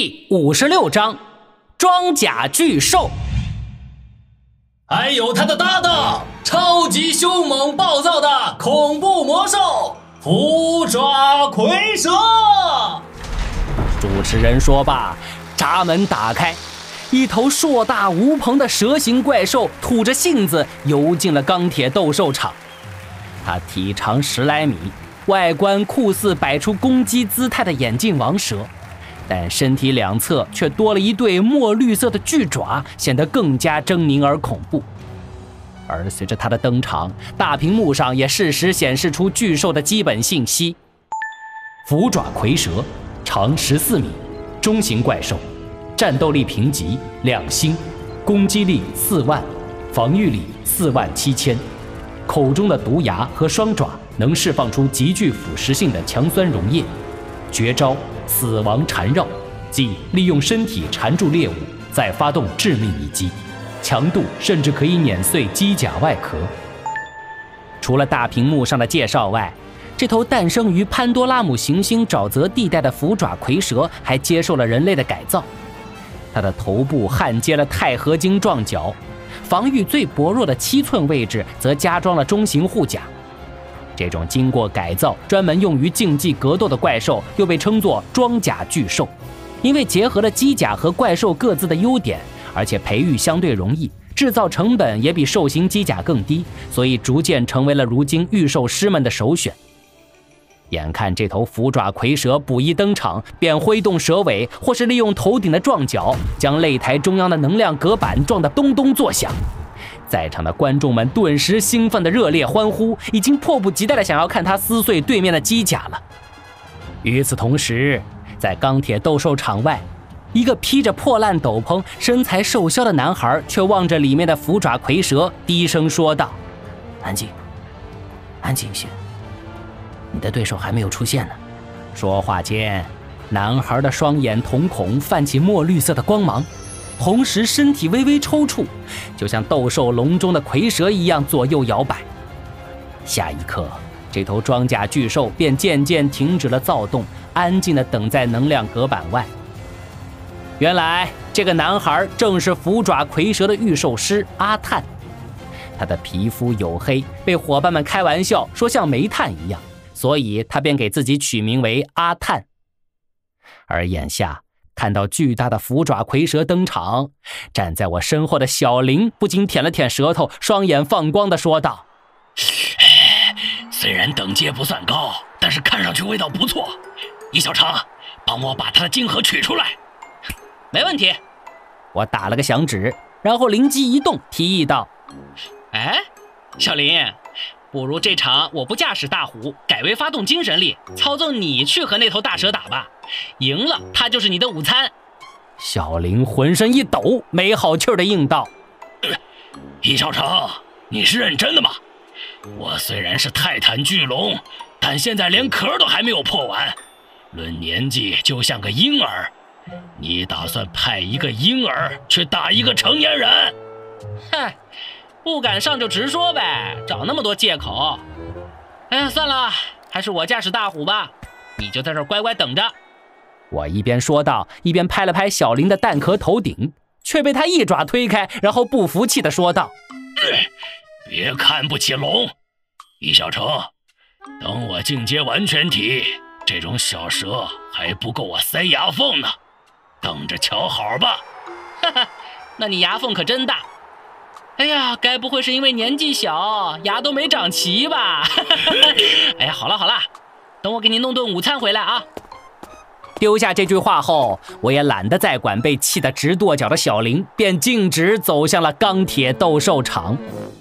第56章装甲巨兽， 还有他的搭档，超级凶猛暴躁的恐怖魔兽虎爪蝰蛇。 主持人说罢，闸门打开，一头硕大无朋的蛇形怪兽吐着信子游进了钢铁斗兽场。它体长10来米，外观酷似摆出攻击姿态的眼镜王蛇，但身体两侧却多了一对墨绿色的巨爪，显得更加狰狞而恐怖。而随着它的登场，大屏幕上也适时显示出巨兽的基本信息：虎爪蝰蛇，长14米，中型怪兽，战斗力评级2星，攻击力4万，防御力47000，口中的毒牙和双爪能释放出极具腐蚀性的强酸溶液，绝招死亡缠绕，即利用身体缠住猎物，再发动致命一击，强度甚至可以碾碎机甲外壳。除了大屏幕上的介绍外，这头诞生于潘多拉姆行星沼泽地带的虎爪蝰蛇还接受了人类的改造。它的头部焊接了钛合金撞角，防御最薄弱的7寸位置则加装了中型护甲。这种经过改造专门用于竞技格斗的怪兽又被称作装甲巨兽，因为结合了机甲和怪兽各自的优点，而且培育相对容易，制造成本也比兽型机甲更低，所以逐渐成为了如今御兽师们的首选。眼看这头虎爪蝰蛇补一登场，便挥动蛇尾，或是利用头顶的撞角将擂台中央的能量隔板撞得咚咚作响。在场的观众们顿时兴奋的热烈欢呼，已经迫不及待的想要看他撕碎对面的机甲了。与此同时，在钢铁斗兽场外，一个披着破烂斗篷、身材瘦削的男孩却望着里面的虎爪蝰蛇，低声说道：“安静，安静些，你的对手还没有出现呢。”说话间，男孩的双眼瞳孔泛起墨绿色的光芒，同时身体微微抽搐，就像斗兽笼中的蝰蛇一样左右摇摆。下一刻，这头装甲巨兽便渐渐停止了躁动，安静地等在能量隔板外。原来这个男孩正是虎爪蝰蛇的御兽师阿探，他的皮肤黝黑，被伙伴们开玩笑说像煤炭一样，所以他便给自己取名为阿探。而眼下看到巨大的虎爪蝰蛇登场，站在我身后的小林不禁舔了舔舌头，双眼放光地说道：“ 虽然等阶不算高，但是看上去味道不错。易小成，帮我把他的晶核取出来。”“ 没问题。”我打了个响指，然后灵机一动，提议道：“ 哎，小林，不如这场我不驾驶大虎，改为发动精神力，操纵你去和那头大蛇打吧。赢了，他就是你的午餐。” 小林浑身一抖，没好气的应道：“ 易小成，你是认真的吗？我虽然是泰坦巨龙，但现在连壳都还没有破完，论年纪就像个婴儿。你打算派一个婴儿去打一个成年人？”“ 嗨，不敢上就直说呗，找那么多借口。哎呀，算了，还是我驾驶大虎吧，你就在这儿乖乖等着。” 我一边说道，一边拍了拍小林的蛋壳头顶，却被他一爪推开，然后不服气地说道：“ 别看不起龙，易小成，等我进阶完全体，这种小蛇还不够我塞牙缝呢，等着瞧好吧。”“ 哈哈，那你牙缝可真大。哎呀，该不会是因为年纪小，牙都没长齐吧？”“哎呀，好了好了，等我给你弄顿午餐回来啊。” 丢下这句话后，我也懒得再管被气得直跺脚的小林，便径直走向了钢铁斗兽场。